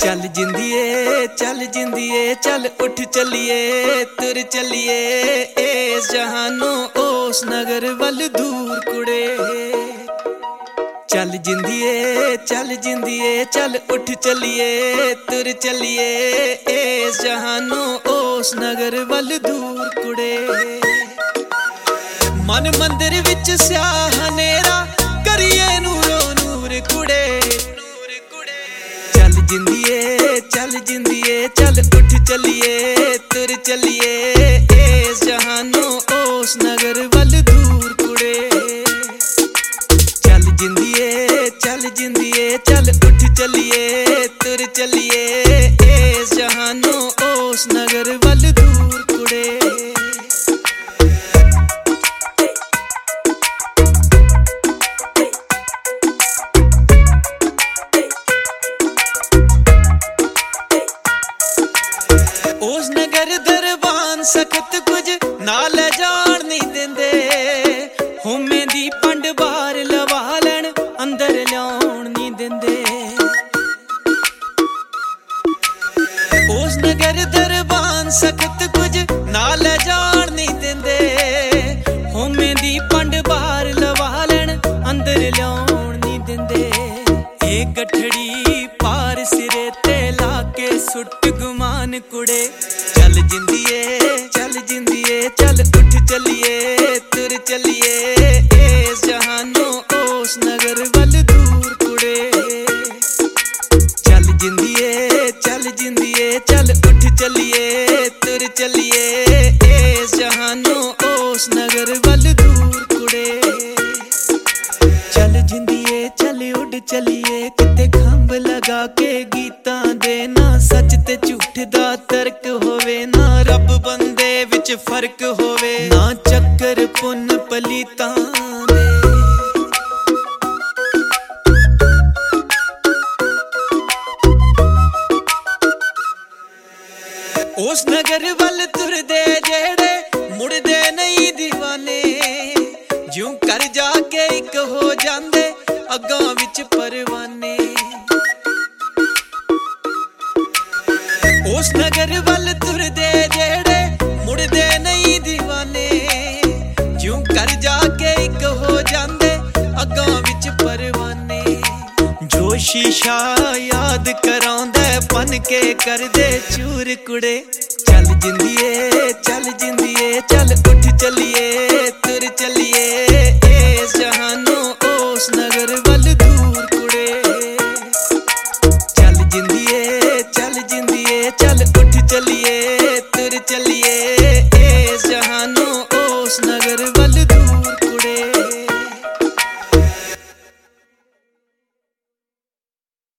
चल जिंदिए चल उठ चलिए तुर चलिए इस जहानों उस नगर वल दूर कुड़े। चल जिंदिए चल उठ चलिए तुर चलिए इस जहानों उस नगर वल दूर कुड़े। मन मंदिर विच स्याह हनेरा करिए नूरो नूर कुड़े। चल जिंदिए चल उठ चलिए तुर चलिए इस जहानों उस नगर वल दूर कुड़े। चल जिंदिए चल उठ चलिए तुर चलिए इस जहानों उस नगर वल दूर कुड़े। उस नगर दरबान सख्त कुछ नाल जान नहीं देंदे, होमे दी पंड बाहर लवा लैन अंदर ल्याउण नहीं देंदे। उस नगर दरबान सख्त कुछ नाल जान नहीं देंदे, होमे दी पंड बाहर लवा लैन अंदर ल्याउण नहीं देंदे। एक गठड़ी पार सिरे ते लाके सुट गुमान कुड़े। चल जिंदिए चल उठ चलिए तुर चलिए इस जहानों उस नगर वल दूर कुड़े। चल जिंदिए चल उठ चलिए तुर चलिए इस जहानों उस नगर वल दूर कुड़े। चल जिंदिए चल उड़ चलिए किते खंभ लगा के गीतां देना, सच ते झूठ दा तर्क होवे ना रब बंदे विच फर्क होवे, ना चक्कर पुन पलीतां दे। उस नगर वल तुरदे जेड़े मुड़दे नहीं दीवाने, ज्यों कर जाके एक हो जांदे अग्गां विच परवाने। उस नगर वल तुरदे जेड़े मुड़दे नहीं दीवाने, ज्यों कर जाके एक हो जांदे अग्गां विच परवाने। जो शीशा याद करांदे बन के कर दे चूर कुड़े। चल जिंदिए चल उठ चलिए तुर चलिए इस जहानों उस नगर वल दूर कुड़े। चल जिंदिए चल उठ चलिए तुर चलिए इस जहानों उस नगर वल